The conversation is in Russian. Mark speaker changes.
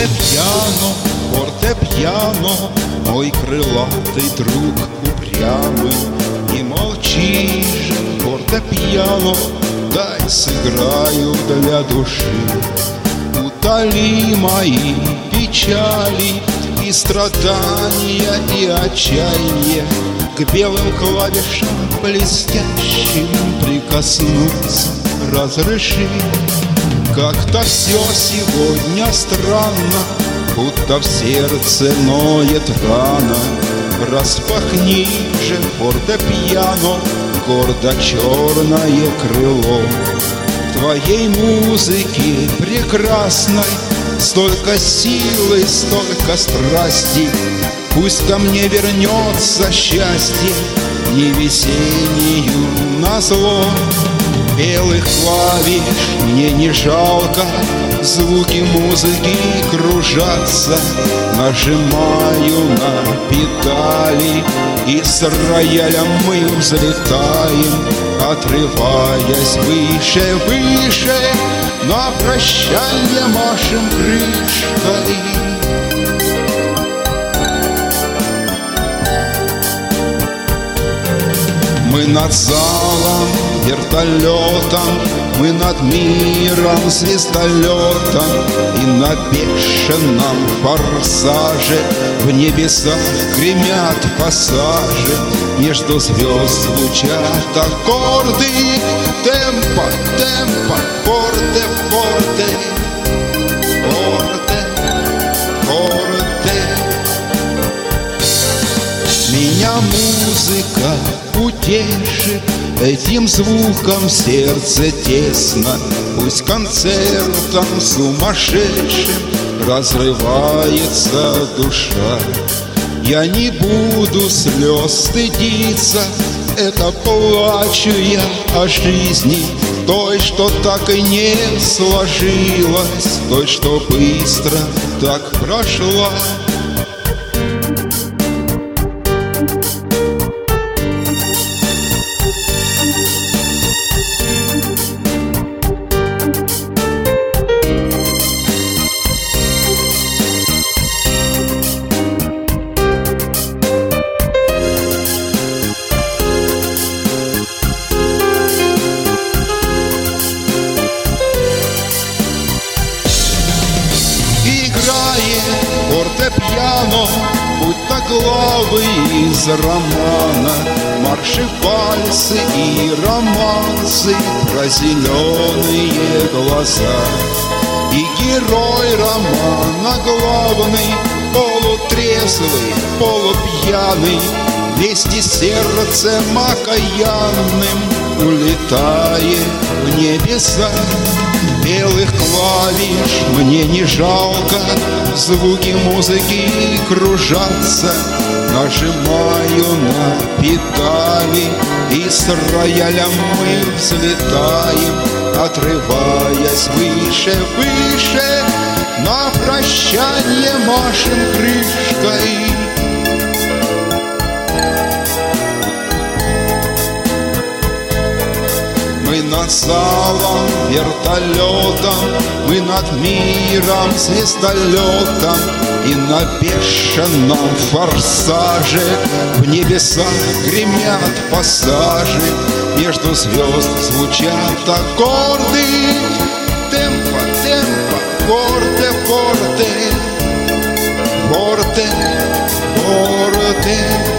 Speaker 1: Фортепиано, фортепиано, мой крылатый друг упрямый. Не молчи же, фортепиано, дай сыграю для души. Утоли мои печали и страдания, и отчаяние. К белым клавишам блестящим прикоснуться разреши. Как-то все сегодня странно, будто в сердце ноет рана. Распахни же, фортепиано, гордо черное крыло. В твоей музыке прекрасной столько силы, столько страсти. Пусть ко мне вернется счастье, не весеннию назло. Белых клавиш мне не жалко, звуки музыки кружатся. Нажимаю на педали, и с роялем мы взлетаем, отрываясь выше, выше. На прощанье машем крышкой. Мы над залом вертолетом, мы над миром звездолетом, и на бешеном форсаже в небесах гремят пассажи. Между звезд звучат аккорды. Темпо, темпо, форте, форте, форте, форте. Меня музыка утешит, этим звуком в сердце тесно. Пусть концертом сумасшедшим разрывается душа. Я не буду слез стыдиться, это плачу я о жизни, той, что так и не сложилась, той, что быстро так прошла. Фортепиано, будто главы из романа, марши, вальсы и романсы про зеленые глаза. И герой романа главный, полутрезвый, полупьяный, вместе с сердцем окаянным улетает в небеса. Белых клавиш мне не жалко, звуки музыки кружатся. Нажимаю на педали, и с роялем мы взлетаем, отрываясь выше, выше. На прощанье машем крышкой. Мы над залом вертолетом, мы над миром звездолетом, и на бешеном форсаже в небесах гремят пассажи. Между звезд звучат аккорды. Темпо, темпо, форте, форте, форте, форте.